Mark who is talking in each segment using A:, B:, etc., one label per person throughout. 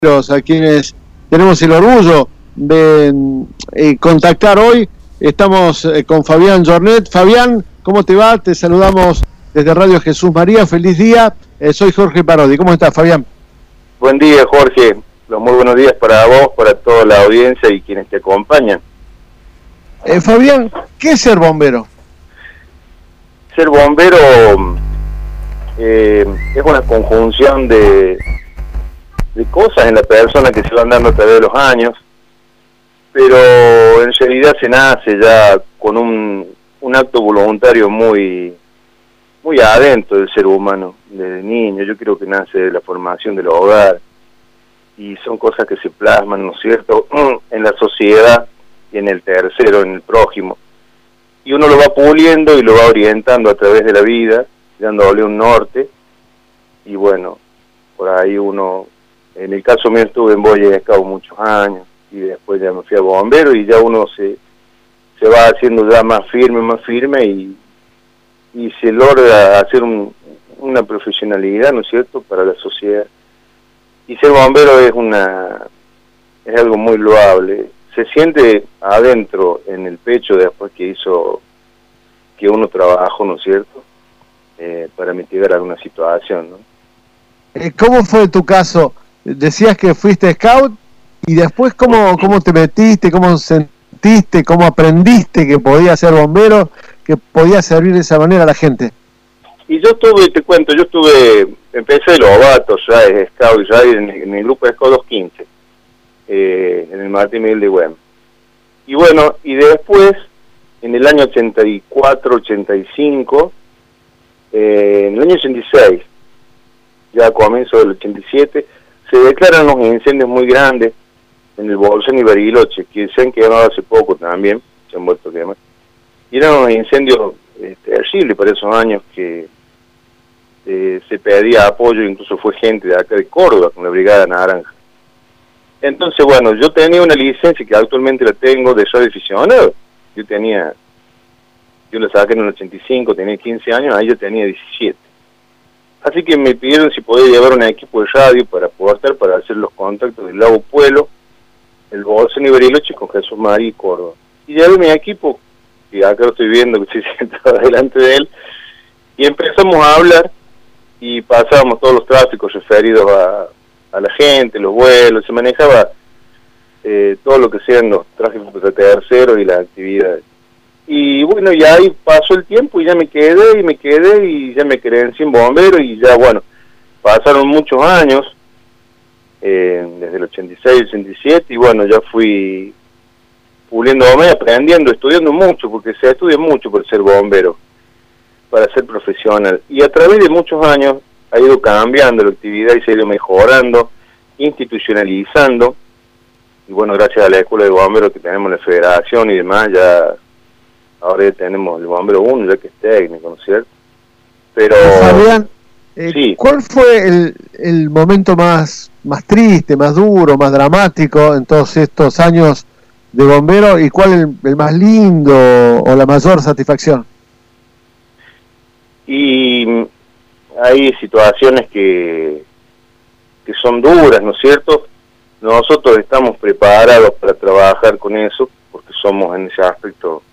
A: a quienes tenemos el orgullo de contactar hoy. Estamos con Fabián Jornet. Fabián, ¿cómo te va? Te saludamos desde Radio Jesús María. Feliz día. Soy Jorge Parodi. ¿Cómo estás, Fabián?
B: Buen día, Jorge. Muy buenos días para vos, para toda la audiencia y quienes te acompañan.
A: Fabián, ¿qué es ser bombero?
B: Ser bombero es una conjunción de cosas en la persona que se van dando a través de los años, pero en realidad se nace ya con un acto voluntario muy adentro del ser humano, desde niño. Yo creo que nace de la formación del hogar, y son cosas que se plasman, ¿no es cierto?, en la sociedad y en el tercero, en el prójimo. Y uno lo va puliendo y lo va orientando a través de la vida, dándole un norte, y bueno, por ahí uno... En el caso mío estuve en Boy Scout muchos años, y después ya me fui a bombero, y ya uno se va haciendo ya más firme, y se logra hacer una profesionalidad, ¿no es cierto?, para la sociedad. Y ser bombero es algo muy loable. Se siente adentro, en el pecho, después que uno trabajó, ¿no es cierto?, para mitigar alguna situación, ¿no?
A: ¿Cómo fue tu caso? Decías que fuiste scout, y después ¿cómo te metiste, cómo sentiste, cómo aprendiste que podías ser bombero, que podías servir de esa manera a la gente?
B: Y yo empecé los novatos ya de scout, ya en el grupo de Scout 215, en el Martín Miguel de Güemes. Y bueno, y después, en el año 84, 85, en el año 86, ya a comienzo del 87, se declaran unos incendios muy grandes en el Bolsón y Bariloche, que se han quemado hace poco también, se han vuelto a quemar. Y eran unos incendios terribles para esos años, que se pedía apoyo, incluso fue gente de acá de Córdoba, con la Brigada Naranja. Entonces, bueno, yo tenía una licencia, que actualmente la tengo, de radio aficionado. Yo la saqué en el 85, tenía 15 años, ahí yo tenía 17. Así que me pidieron si podía llevar un equipo de radio para hacer los contactos del Lago Puelo, el Bolsón y Bariloche con Jesús María y Córdoba. Y llevé mi equipo, y acá lo estoy viendo que estoy sentado delante de él, y empezamos a hablar, y pasábamos todos los tráficos referidos a la gente, los vuelos, se manejaba todo lo que sean los tráficos de terceros y las actividades. Y bueno, y ahí pasó el tiempo y ya me quedé y ya me credencié en bombero, y ya bueno, pasaron muchos años, desde el 86, 87, y bueno, ya fui puliéndome, aprendiendo, estudiando mucho, porque se estudia mucho por ser bombero, para ser profesional. Y a través de muchos años ha ido cambiando la actividad y se ha ido mejorando, institucionalizando, y bueno, gracias a la Escuela de Bomberos que tenemos en la Federación y demás, ahora ya tenemos el bombero 1, ya que es técnico, ¿no es cierto? Pero
A: Fabián,
B: sí.
A: ¿Cuál fue el momento más triste, más duro, más dramático en todos estos años de bombero, y cuál el más lindo o la mayor satisfacción?
B: Y hay situaciones que son duras, ¿no es cierto? Nosotros estamos preparados para trabajar con eso, porque somos en ese aspecto,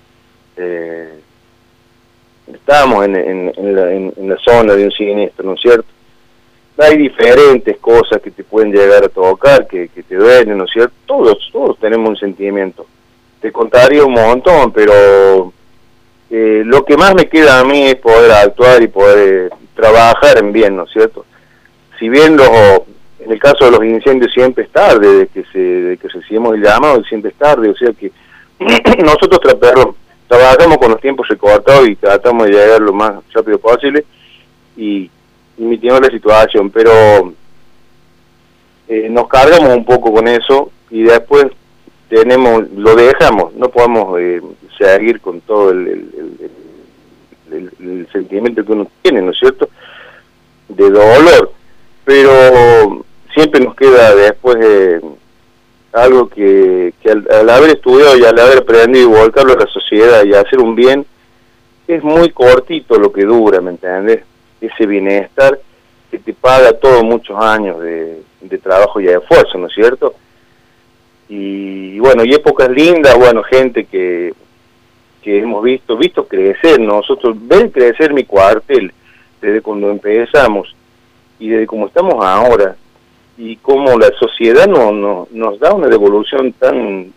B: estamos en la zona de un siniestro, ¿no es cierto? Hay diferentes cosas que te pueden llegar a tocar, que te duelen, ¿no es cierto? Todos tenemos un sentimiento. Te contaría un montón, pero lo que más me queda a mí es poder actuar y poder trabajar en bien, ¿no es cierto? Si bien en el caso de los incendios siempre es tarde, de que recibimos el llamado, siempre es tarde, o sea que nosotros trabajamos con los tiempos recortados y tratamos de llegar lo más rápido posible y mitigando la situación, pero nos cargamos un poco con eso, y después lo dejamos, no podemos seguir con todo el sentimiento que uno tiene, ¿no es cierto?, de dolor, pero siempre nos queda después algo que al haber estudiado y al haber aprendido y volcarlo a la sociedad y hacer un bien, es muy cortito lo que dura, ¿me entiendes? Ese bienestar que te paga todos muchos años de trabajo y de esfuerzo, ¿no es cierto? Y bueno, y épocas lindas, bueno, gente que hemos visto crecer, nosotros, ver crecer mi cuartel desde cuando empezamos y desde cómo estamos ahora, y cómo la sociedad nos da una devolución tan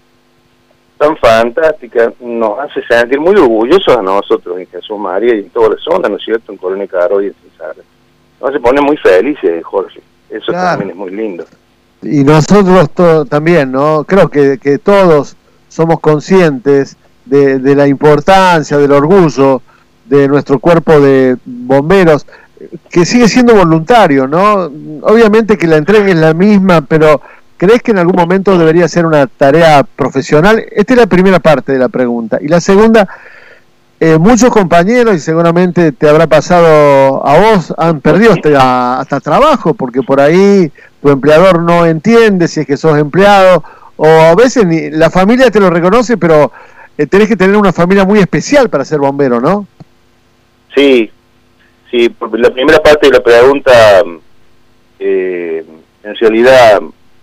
B: fantástica, nos hace sentir muy orgullosos a nosotros en Jesús María y en toda la zona, ¿no es cierto?, en Coronel Caro y en Cesar. Nos hace poner muy felices, Jorge, eso claro. También es muy lindo.
A: Y nosotros también, ¿no? Creo que todos somos conscientes de la importancia, del orgullo de nuestro cuerpo de bomberos, que sigue siendo voluntario, ¿no? Obviamente que la entrega es la misma, pero ¿crees que en algún momento debería ser una tarea profesional? Esta es la primera parte de la pregunta. Y la segunda, muchos compañeros, y seguramente te habrá pasado a vos, han perdido hasta trabajo, porque por ahí tu empleador no entiende si es que sos empleado, o a veces la familia te lo reconoce, pero tenés que tener una familia muy especial para ser bombero, ¿no?
B: Sí, porque la primera parte de la pregunta, en realidad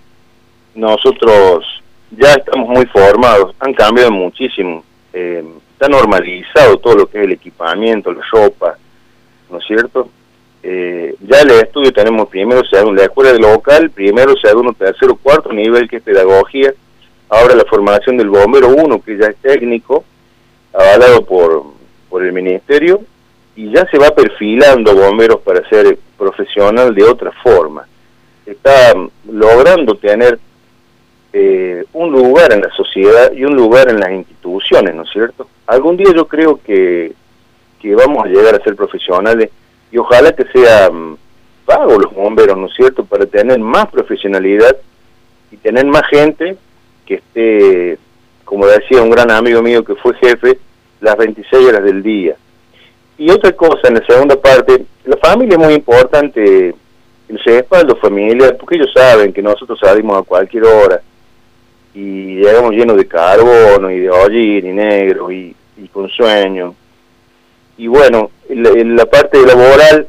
B: nosotros ya estamos muy formados, han cambiado muchísimo, está normalizado todo lo que es el equipamiento, la ropa, ¿no es cierto? Ya en el estudio tenemos primero, segundo, la escuela local, primero, segundo, tercero, cuarto nivel, que es pedagogía. Ahora la formación del bombero 1, que ya es técnico, avalado por el ministerio, y ya se va perfilando bomberos para ser profesional de otra forma. Está logrando tener un lugar en la sociedad y un lugar en las instituciones, ¿no es cierto? Algún día yo creo que vamos a llegar a ser profesionales, y ojalá que sean pagos los bomberos, ¿no es cierto?, para tener más profesionalidad y tener más gente que esté, como decía un gran amigo mío que fue jefe, las 26 horas del día. Y otra cosa, en la segunda parte, la familia es muy importante, el respaldo familiar, porque ellos saben que nosotros salimos a cualquier hora y llegamos llenos de carbono y de hollín y negro y con sueño. Y bueno, en la parte laboral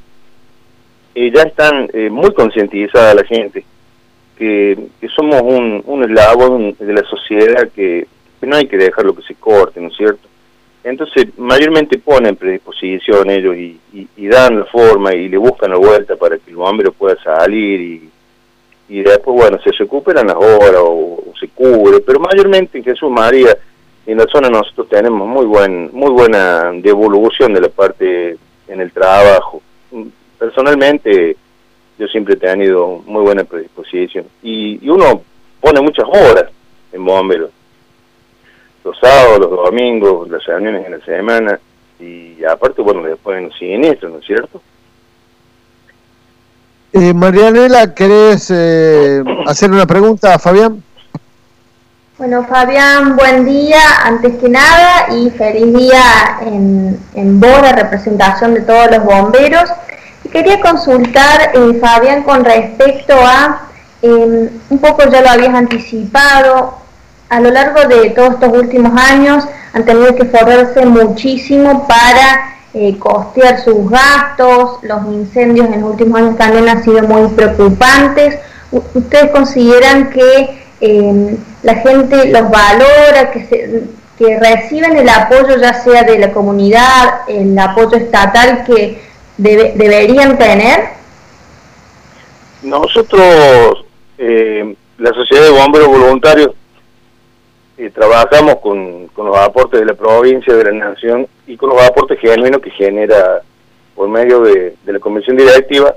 B: ya están muy concientizada la gente, que somos un eslabón de la sociedad que no hay que dejarlo que se corte, ¿no es cierto? Entonces, mayormente ponen predisposición ellos y dan la forma y le buscan la vuelta para que el bombero pueda salir y después, bueno, se recuperan las horas o se cubre, pero mayormente en Jesús María, en la zona nosotros tenemos muy buena devolución de la parte en el trabajo. Personalmente, yo siempre he tenido muy buena predisposición y uno pone muchas horas en bomberos. Los sábados, los domingos, las reuniones en la semana, y aparte, bueno, después en los siniestros, ¿no es cierto?
A: Marianela, ¿querés hacer una pregunta a Fabián?
C: Bueno, Fabián, buen día, antes que nada, y feliz día en voz de representación de todos los bomberos. Y quería consultar, Fabián, con respecto a, un poco ya lo habías anticipado, a lo largo de todos estos últimos años han tenido que esforzarse muchísimo para costear sus gastos, los incendios en los últimos años también han sido muy preocupantes. ¿Ustedes consideran que la gente los valora, que reciben el apoyo ya sea de la comunidad, el apoyo estatal que deberían tener?
B: Nosotros, la Sociedad de Bomberos Voluntarios, trabajamos con los aportes de la provincia, de la nación, y con los aportes genuinos que genera por medio de la convención directiva,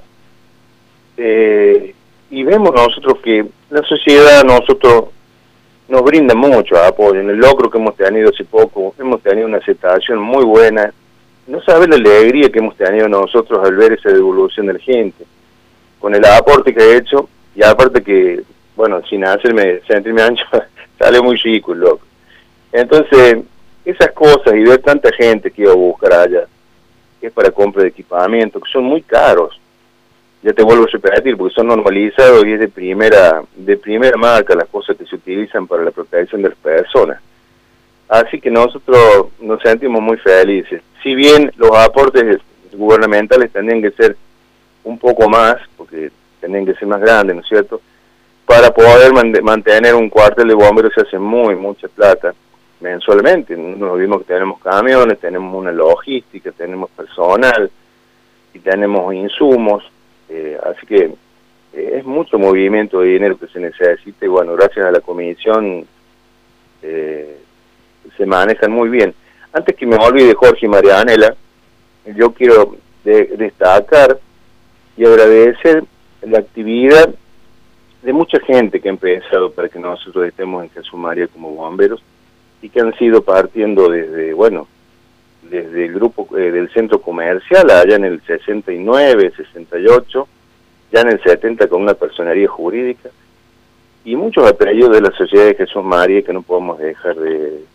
B: y vemos nosotros que la sociedad nosotros nos brinda mucho apoyo. En el logro que hemos tenido hace poco, hemos tenido una aceptación muy buena. No sabe la alegría que hemos tenido nosotros al ver esa devolución de la gente, con el aporte que he hecho, y aparte que, bueno, sin hacerme sentirme ancho, sale muy chico el loco. Entonces, esas cosas, y ver tanta gente que iba a buscar allá, que es para compra de equipamiento, que son muy caros, ya te vuelvo a repetir, porque son normalizados y es de primera marca las cosas que se utilizan para la protección de las personas. Así que nosotros nos sentimos muy felices. Si bien los aportes gubernamentales tendrían que ser un poco más, porque tenían que ser más grandes, ¿no es cierto? Para poder mantener un cuartel de bomberos se hace mucha plata mensualmente. Nos vimos que tenemos camiones, tenemos una logística, tenemos personal y tenemos insumos, así que es mucho movimiento de dinero que se necesita y bueno, gracias a la comisión se manejan muy bien. Antes que me olvide, Jorge y Marianela, yo quiero destacar y agradecer la actividad de mucha gente que ha empezado para que nosotros estemos en Jesús María como bomberos y que han sido partiendo desde el grupo del centro comercial, allá en el 69, 68, ya en el 70 con una personería jurídica, y muchos apellidos de la Sociedad de Jesús María que no podemos dejar de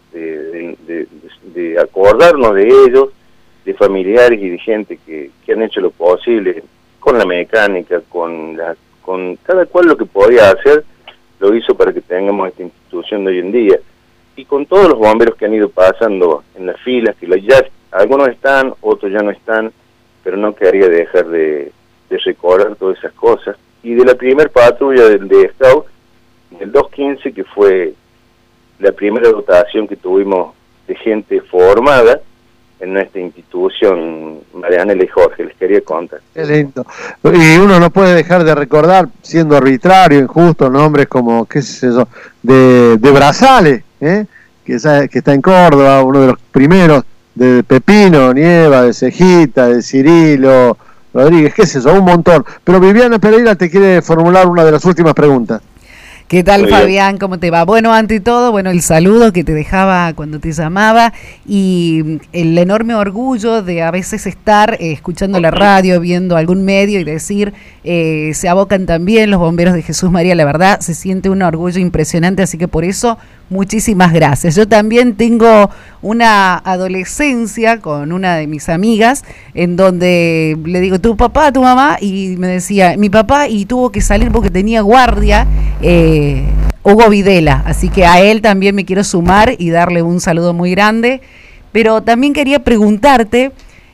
B: acordarnos de ellos, de familiares y de gente que han hecho lo posible con la mecánica, con cada cual lo que podía hacer, lo hizo para que tengamos esta institución de hoy en día. Y con todos los bomberos que han ido pasando en las filas, que ya algunos están, otros ya no están, pero no quería dejar de recordar todas esas cosas. Y de la primer patrulla de Scout, del 215, que fue la primera dotación que tuvimos de gente formada en nuestra institución, Marianela y Jorge, les quería contar.
A: Qué lindo. Y uno no puede dejar de recordar, siendo arbitrario, injusto, nombres como, qué sé yo, de Brazales, que está en Córdoba, uno de los primeros, de Pepino, Nieva, de Cejita, de Cirilo, Rodríguez, qué sé yo, un montón. Pero Viviana Pereira te quiere formular una de las últimas preguntas.
D: ¿Qué tal, Fabián? ¿Cómo te va? Bueno, ante todo, el saludo que te dejaba cuando te llamaba y el enorme orgullo de a veces estar escuchando la radio, viendo algún medio y decir, se abocan también los bomberos de Jesús María, la verdad, se siente un orgullo impresionante, así que por eso, muchísimas gracias. Yo también tengo una adolescencia con una de mis amigas, en donde le digo, ¿tu papá, tu mamá? Y me decía, mi papá, y tuvo que salir porque tenía guardia, Hugo Videla, así que a él también me quiero sumar y darle un saludo muy grande, pero también quería preguntarte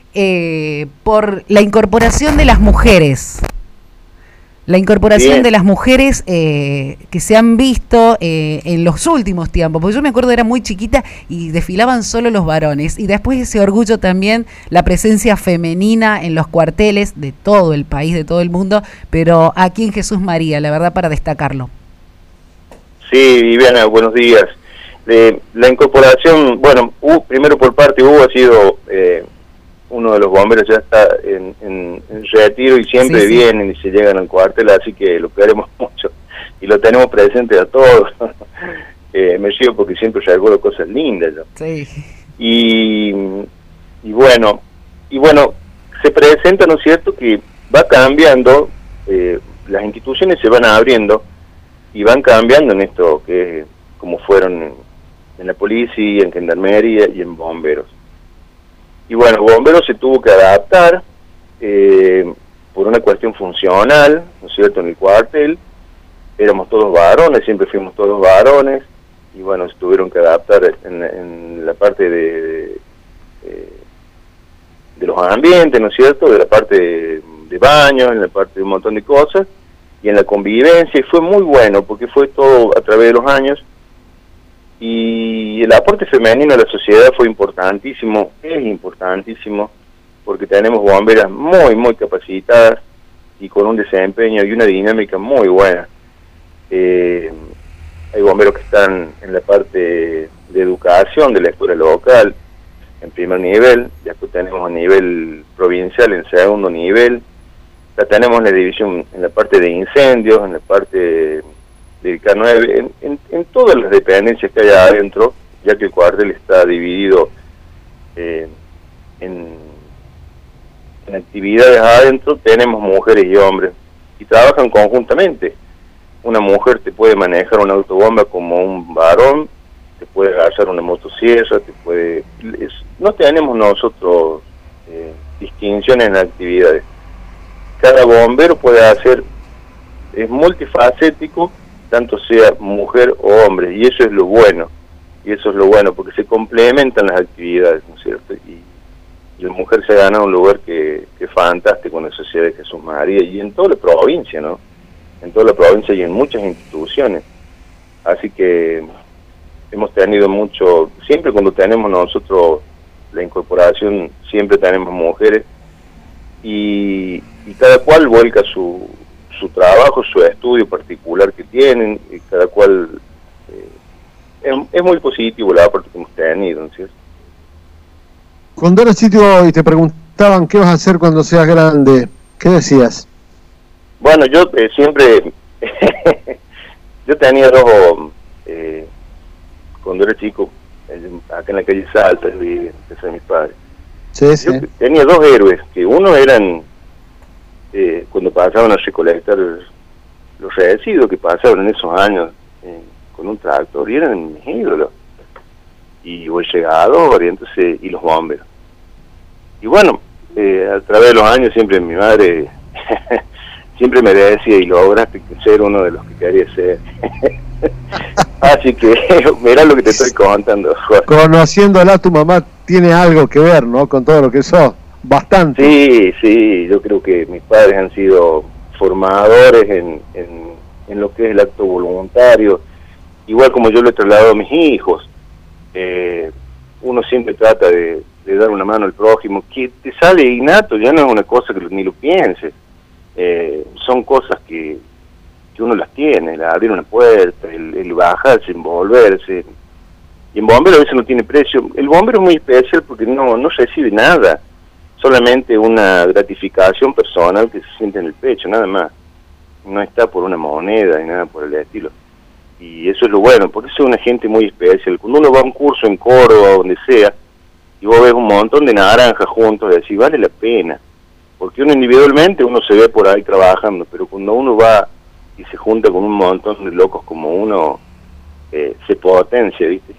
D: por la incorporación de las mujeres. La incorporación de las mujeres que se han visto en los últimos tiempos, porque yo me acuerdo era muy chiquita y desfilaban solo los varones, y después ese orgullo también, la presencia femenina en los cuarteles de todo el país, de todo el mundo, pero aquí en Jesús María, la verdad, para destacarlo.
B: Sí, Viviana, buenos días. La incorporación, primero por parte de Hugo ha sido... uno de los bomberos ya está en retiro y siempre vienen y se llegan al cuartel, así que lo queremos mucho y lo tenemos presente a todos. Me río porque siempre recuerdo cosas lindas yo.
D: Sí.
B: Y bueno, se presenta, ¿no es cierto?, que va cambiando, las instituciones se van abriendo y van cambiando en esto que como fueron en la policía, en gendarmería y en bomberos. Y bueno, bomberos se tuvo que adaptar por una cuestión funcional, ¿no es cierto?, en el cuartel. Éramos todos varones, siempre fuimos todos varones, y bueno, se tuvieron que adaptar en la parte de los ambientes, ¿no es cierto?, de la parte de baños, en la parte de un montón de cosas, y en la convivencia, y fue muy bueno, porque fue todo a través de los años. Y el aporte femenino a la sociedad fue importantísimo, es importantísimo, porque tenemos bomberas muy capacitadas y con un desempeño y una dinámica muy buena. Hay bomberos que están en la parte de educación de la escuela local, en primer nivel, después tenemos a nivel provincial en segundo nivel, ya tenemos la división en la parte de incendios, en la parte del K9, en todas las dependencias que hay adentro, ya que el cuartel está dividido en actividades adentro, tenemos mujeres y hombres, y trabajan conjuntamente. Una mujer te puede manejar una autobomba como un varón, te puede agarrar una motosierra, no tenemos nosotros distinciones en actividades. Cada bombero puede hacer, es multifacético, tanto sea mujer o hombre, y eso es lo bueno, porque se complementan las actividades, ¿no es cierto? la mujer se ha ganado un lugar que es fantástico en la Sociedad de Jesús María y en toda la provincia, ¿no? En toda la provincia y en muchas instituciones. Así que hemos tenido mucho, siempre cuando tenemos nosotros la incorporación, siempre tenemos mujeres y cada cual vuelca su trabajo, su estudio particular que tienen, y cada cual es muy positivo la aporte que hemos tenido, ¿no es cierto?
A: Cuando eras chico y te preguntaban qué vas a hacer cuando seas grande, ¿qué decías?
B: Bueno, yo siempre, yo tenía cuando era chico, acá en la calle Salta, en casa de mis padres.
A: Sí, sí.
B: Yo tenía dos héroes, que uno eran, cuando pasaban a recolectar los residuos que pasaban en esos años con un tractor, y eran mis ídolos. Y el llegador, y entonces, y los bomberos. Y bueno, a través de los años siempre mi madre siempre me decía, y lograste ser uno de los que quería ser. Así que mirá lo que te estoy contando, Jorge.
A: Conociéndola, tu mamá tiene algo que ver, ¿no? Con todo lo que sos, bastante.
B: Sí, yo creo que mis padres han sido formadores en lo que es el acto voluntario, igual como yo lo he trasladado a mis hijos. Uno siempre trata de dar una mano al prójimo, que te sale innato, ya no es una cosa que ni lo pienses, son cosas que uno las tiene, el abrir una puerta, el bajarse, envolverse, y en bombero a veces no tiene precio. El bombero es muy especial porque no recibe nada, solamente una gratificación personal que se siente en el pecho, nada más, no está por una moneda ni nada por el estilo. Y eso es lo bueno, porque eso es una gente muy especial. Cuando uno va a un curso en Córdoba, donde sea, y vos ves un montón de naranjas juntos, decís, vale la pena. Porque uno individualmente, uno se ve por ahí trabajando, pero cuando uno va y se junta con un montón de locos como uno, se potencia, ¿viste?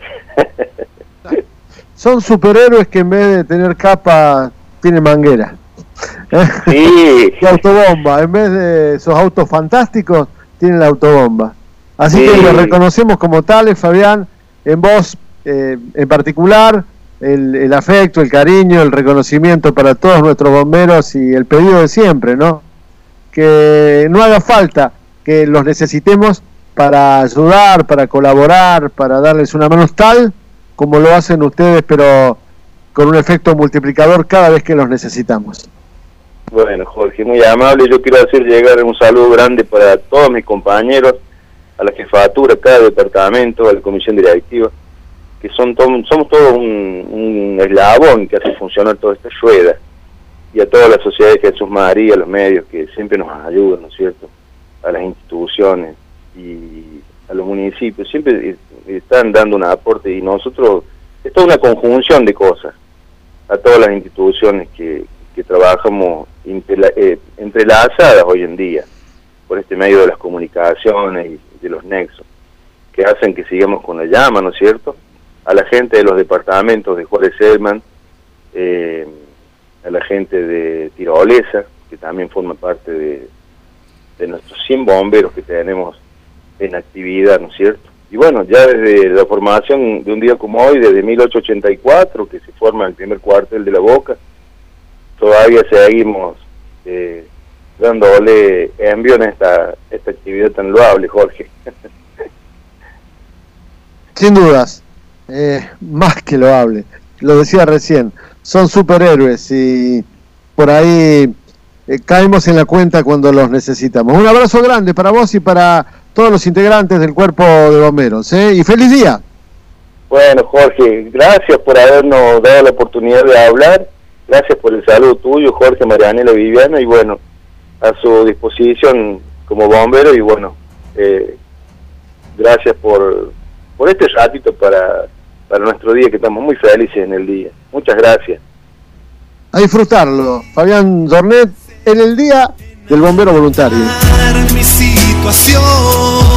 A: Son superhéroes que en vez de tener capa, tienen manguera.
B: Sí.
A: Y autobomba, en vez de esos autos fantásticos, tienen la autobomba. Así que lo reconocemos como tales, Fabián, en vos en particular, el afecto, el cariño, el reconocimiento para todos nuestros bomberos y el pedido de siempre, ¿no? Que no haga falta que los necesitemos para ayudar, para colaborar, para darles una mano tal como lo hacen ustedes, pero con un efecto multiplicador cada vez que los necesitamos.
B: Bueno, Jorge, muy amable. Yo quiero hacer llegar un saludo grande para todos mis compañeros, a la jefatura, cada departamento, a la comisión directiva, que somos todos un eslabón que hace funcionar toda esta rueda, y a toda la Sociedad de Jesús María, a los medios que siempre nos ayudan, ¿no es cierto?, a las instituciones y a los municipios, siempre están dando un aporte, y nosotros, es toda una conjunción de cosas, a todas las instituciones que trabajamos entrelazadas hoy en día, por este medio de las comunicaciones y de los nexos, que hacen que sigamos con la llama, ¿no es cierto?, a la gente de los departamentos de Juárez Selman, a la gente de Tirolesa, que también forma parte de nuestros 100 bomberos que tenemos en actividad, ¿no es cierto? Y bueno, ya desde la formación de un día como hoy, desde 1884, que se forma el primer cuartel de La Boca, todavía seguimos dándole envío en esta actividad tan loable, Jorge.
A: Sin dudas, más que loable, lo decía recién, son superhéroes y por ahí caemos en la cuenta cuando los necesitamos. Un abrazo grande para vos y para todos los integrantes del cuerpo de bomberos, y feliz día.
B: Bueno, Jorge, gracias por habernos dado la oportunidad de hablar, gracias por el saludo tuyo, Jorge, Marianela, Viviana, y bueno, a su disposición como bombero, y bueno, gracias por este ratito para nuestro día, que estamos muy felices en el día. Muchas gracias.
A: A disfrutarlo, Fabián Jornet, en el Día del Bombero Voluntario.
E: Mi situación.